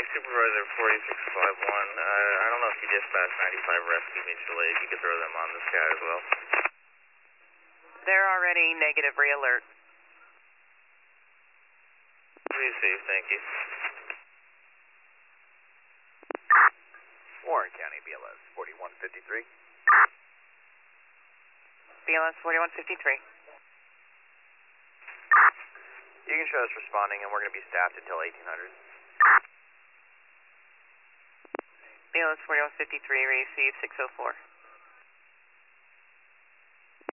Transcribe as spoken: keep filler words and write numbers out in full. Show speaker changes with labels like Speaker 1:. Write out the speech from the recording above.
Speaker 1: Supervisor forty-six fifty-one. Uh, I don't know if you dispatched ninety-five rescue mutual aid. You could throw them on this guy as well.
Speaker 2: They're already negative re-alert.
Speaker 1: Received, thank you.
Speaker 3: Warren County B L S forty-one fifty-three.
Speaker 2: B L S forty-one fifty-three.
Speaker 3: You can show us responding, and we're going to be staffed until eighteen hundred.
Speaker 2: B L S forty-one fifty-three, receive six oh four.